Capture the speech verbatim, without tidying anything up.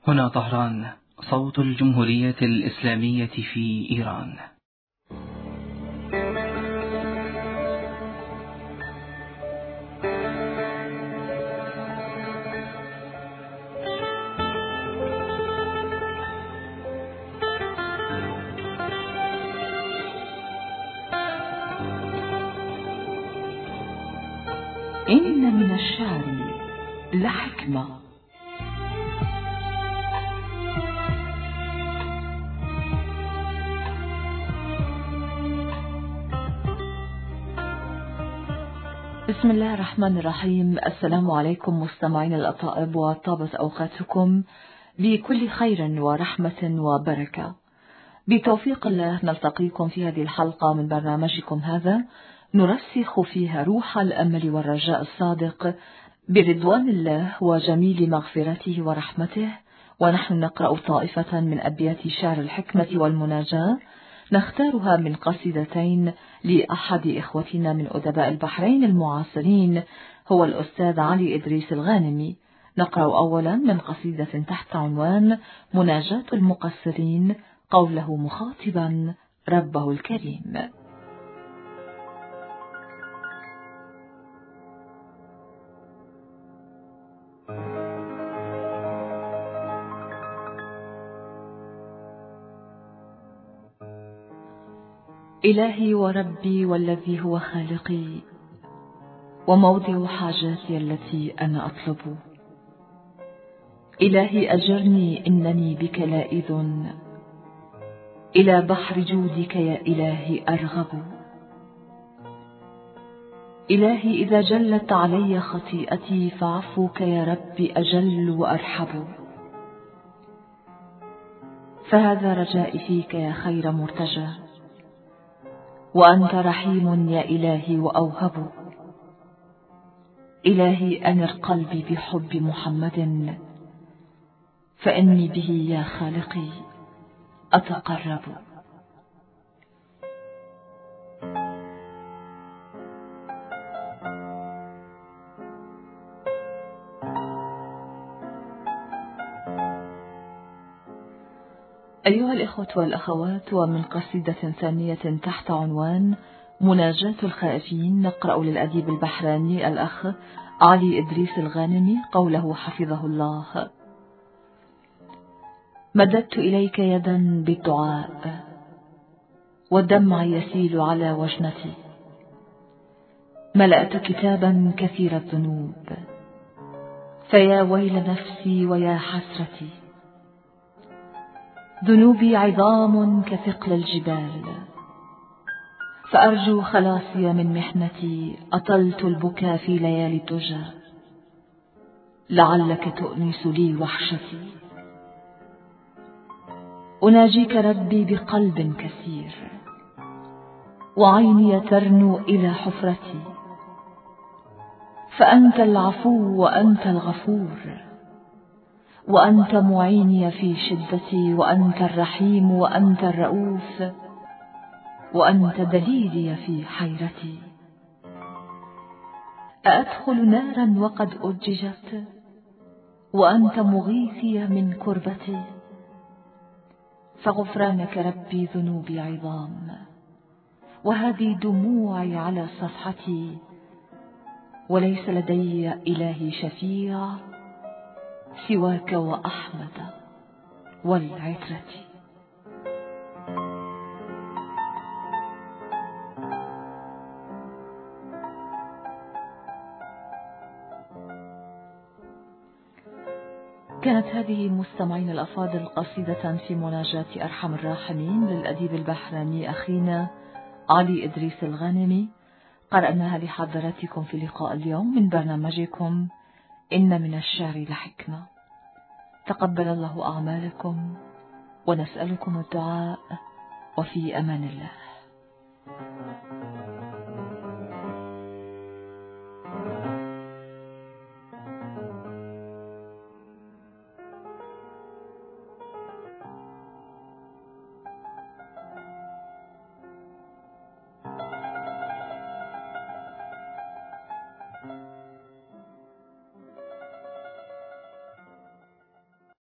هنا طهران، صوت الجمهورية الإسلامية في إيران. إن من الشعر لحكمة. بسم الله الرحمن الرحيم. السلام عليكم مستمعين الأطائب، وطابت أوقاتكم بكل خير ورحمة وبركة. بتوفيق الله نلتقيكم في هذه الحلقة من برنامجكم هذا، نرسخ فيها روح الأمل والرجاء الصادق برضوان الله وجميل مغفرته ورحمته. ونحن نقرأ طائفة من أبيات شعر الحكمة والمناجاة، نختارها من قصيدتين لأحد إخوتنا من أدباء البحرين المعاصرين، هو الأستاذ علي إدريس الغانمي. نقرأ أولا من قصيدة تحت عنوان مناجاة المقصرين، قوله مخاطبا ربه الكريم: إلهي وربي والذي هو خالقي، وموضع حاجاتي التي أنا أطلب. إلهي أجرني إنني بك لائذ، إلى بحر جودك يا إلهي أرغب. إلهي إذا جلت علي خطيئتي، فعفوك يا ربي أجل وأرحب. فهذا رجائي فيك يا خير مرتجى، وأنت رحيم يا إلهي وأوهب. إلهي أنر قلبي بحب محمد، فإني به يا خالقي أتقرب. أيها الإخوة والأخوات، ومن قصيدة ثانية تحت عنوان مناجاة الخائفين، نقرأ للأديب البحراني الأخ علي إدريس الغانمي قوله حفظه الله: مددت إليك يدا بالدعاء، والدمع يسيل على وجنتي. ملأت كتابا كثير الذنوب، فيا ويل نفسي ويا حسرتي. ذنوبي عظام كثقل الجبال، فأرجو خلاصي من محنتي. أطلت البكاء في ليالي الدجى، لعلك تؤنس لي وحشتي. أناجيك ربي بقلب كثير، وعيني ترنو إلى حفرتي. فأنت العفو وأنت الغفور، وأنت معيني في شدتي. وأنت الرحيم وأنت الرؤوف، وأنت دليلي في حيرتي. أأدخل نارا وقد أججت، وأنت مغيثي من كربتي. فغفرانك ربي ذنوبي عظام، وهذه دموعي على صفحتي. وليس لدي إلهي شفيع سواك وأحمد والعترة. كانت هذه مستمعين الأفاضل قصيدة في مناجاة أرحم الراحمين للأديب البحراني أخينا علي إدريس الغانمي، قرأناها لحضراتكم في لقاء اليوم من برنامجكم إن من الشعر لحكمة. تقبل الله أعمالكم، ونسألكم الدعاء، وفي أمان الله.